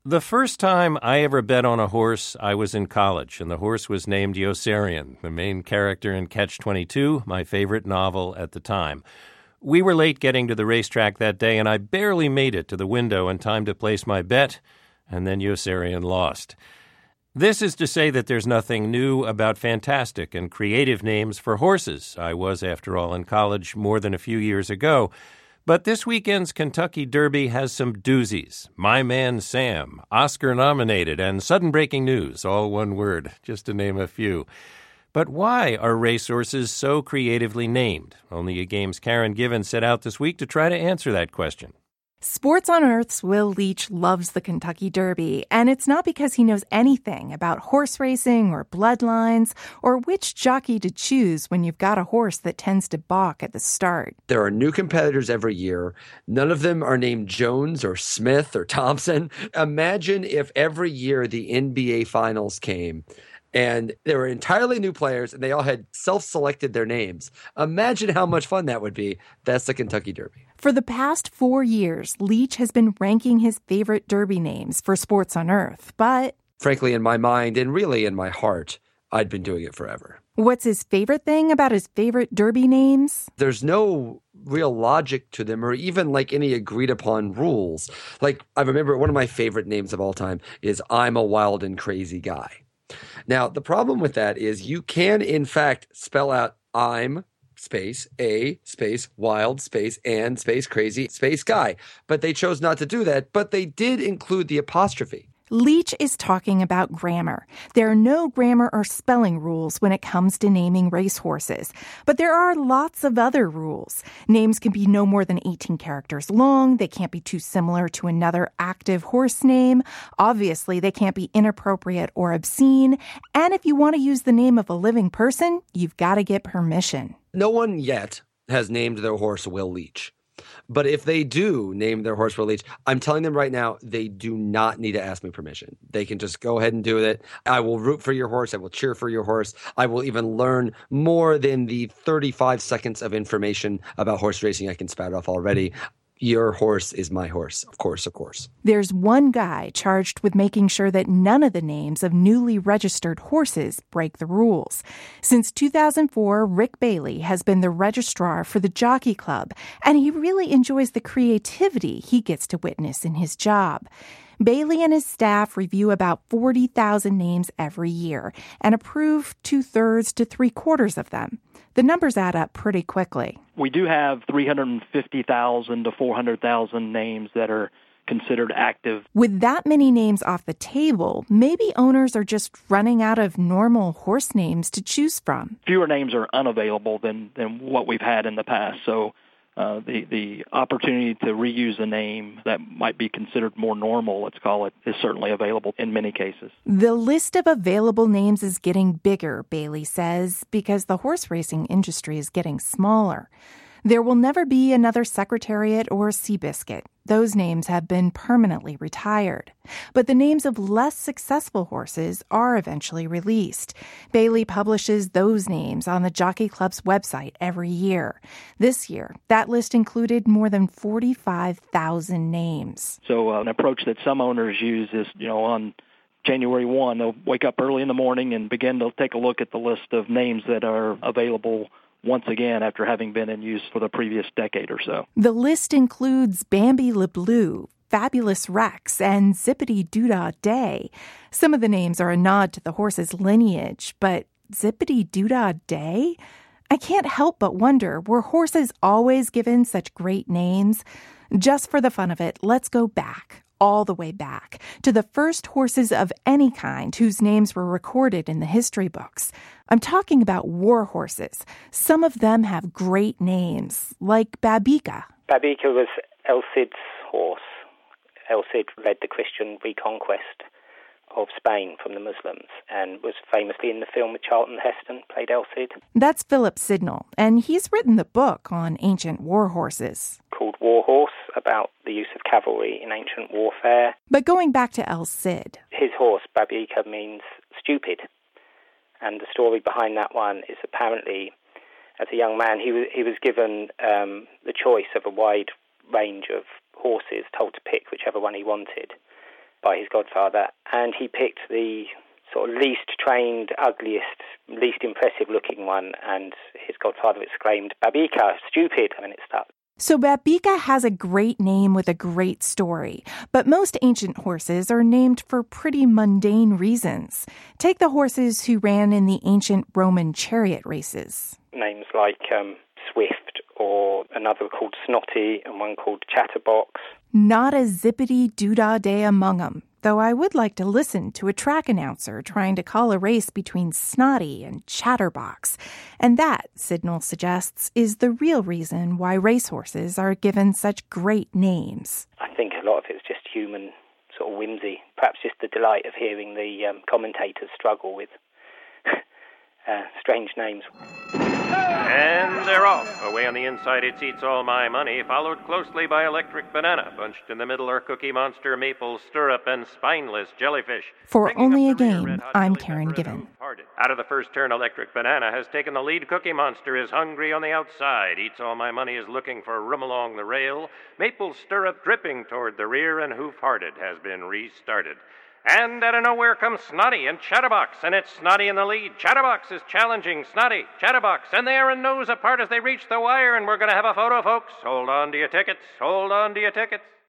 The first time I ever bet on a horse, I was in college, and the horse was named Yossarian, the main character in Catch-22, my favorite novel at the time. We were late getting to the racetrack that day, and I barely made it to the window in time to place my bet, and then Yossarian lost. This is to say that there's nothing new about fantastic and creative names for horses. I was, after all, in college more than a few years ago. But this weekend's Kentucky Derby has some doozies. My Man Sam, Oscar-nominated, and sudden breaking news, all one word, just to name a few. But why are racehorses so creatively named? Only a Game's Karen Given set out this week to try to answer that question. Sports on Earth's Will Leach loves the Kentucky Derby, and it's not because he knows anything about horse racing or bloodlines or which jockey to choose when you've got a horse that tends to balk at the start. There are new competitors every year. None of them are named Jones or Smith or Thompson. Imagine if every year the NBA Finals came and there were entirely new players and they all had self-selected their names. Imagine how much fun that would be. That's the Kentucky Derby. For the past 4 years, Leach has been ranking his favorite Derby names for Sports on Earth, but frankly, in my mind and really in my heart, I'd been doing it forever. What's his favorite thing about his favorite Derby names? There's no real logic to them or even like any agreed upon rules. Like I remember one of my favorite names of all time is I'm a Wild and Crazy Guy. Now, the problem with that is you can, in fact, spell out I'm space, a, space, wild, space, and space, crazy, space, guy. But they chose not to do that, but they did include the apostrophe. Leach is talking about grammar. There are no grammar or spelling rules when it comes to naming racehorses. But there are lots of other rules. Names can be no more than 18 characters long. They can't be too similar to another active horse name. Obviously, they can't be inappropriate or obscene. And if you want to use the name of a living person, you've got to get permission. No one yet has named their horse Will Leach. But if they do name their horse Will Leach, I'm telling them right now, they do not need to ask me permission. They can just go ahead and do it. I will root for your horse. I will cheer for your horse. I will even learn more than the 35 seconds of information about horse racing I can spout off already. Your horse is my horse. Of course, of course. There's one guy charged with making sure that none of the names of newly registered horses break the rules. Since 2004, Rick Bailey has been the registrar for the Jockey Club, and he really enjoys the creativity he gets to witness in his job. Bailey and his staff review about 40,000 names every year and approve 2/3 to 3/4 of them. The numbers add up pretty quickly. We do have 350,000 to 400,000 names that are considered active. With that many names off the table, maybe owners are just running out of normal horse names to choose from. Fewer names are unavailable than what we've had in the past. So the opportunity to reuse a name that might be considered more normal, let's call it, is certainly available in many cases. The list of available names is getting bigger, Bailey says, because the horse racing industry is getting smaller. There will never be another Secretariat or Seabiscuit. Those names have been permanently retired. But the names of less successful horses are eventually released. Bailey publishes those names on the Jockey Club's website every year. This year, that list included more than 45,000 names. So an approach that some owners use is, on January 1, they'll wake up early in the morning and begin to take a look at the list of names that are available once again after having been in use for the previous decade or so. The list includes Bambi Le Bleu, Fabulous Rex, and Zippity Doodah Day. Some of the names are a nod to the horse's lineage, but Zippity Doodah Day? I can't help but wonder, were horses always given such great names? Just for the fun of it, let's go back, all the way back, to the first horses of any kind whose names were recorded in the history books. I'm talking about war horses. Some of them have great names, like Babika. Babika was El Cid's horse. El Cid led the Christian reconquest of Spain from the Muslims and was famously in the film with Charlton Heston, played El Cid. That's Philip Sidnall, and he's written the book on ancient war horses. Called War Horse, about the use of cavalry in ancient warfare. But going back to El Cid. His horse, Babika, means stupid. And the story behind that one is apparently, as a young man, he was given the choice of a wide range of horses, told to pick whichever one he wanted. by his godfather, and he picked the sort of least trained, ugliest, least impressive-looking one, and his godfather exclaimed, "Babika, stupid," and it stuck. So Babika has a great name with a great story, but most ancient horses are named for pretty mundane reasons. Take the horses who ran in the ancient Roman chariot races. Names like Swift, or another called Snotty, and one called Chatterbox. Not a zippity-doo-dah-day among them, though I would like to listen to a track announcer trying to call a race between Snotty and Chatterbox. And that, Sidnall suggests, is the real reason why racehorses are given such great names. I think a lot of it's just human sort of whimsy, perhaps just the delight of hearing the commentators struggle with strange names. And they're off. Away on the inside, it's Eats All My Money, followed closely by Electric Banana. Bunched in the middle are Cookie Monster, Maple Stirrup, and Spineless Jellyfish. For Only a Game, I'm Karen Given. Out of the first turn, Electric Banana has taken the lead. Cookie Monster is hungry on the outside. Eats All My Money is looking for room along the rail. Maple Stirrup dripping toward the rear, and Hoof Hearted has been restarted. And out of nowhere comes Snotty and Chatterbox, and it's Snotty in the lead. Chatterbox is challenging Snotty, Chatterbox, and they are a nose apart as they reach the wire, and we're going to have a photo, folks. Hold on to your tickets. Hold on to your tickets.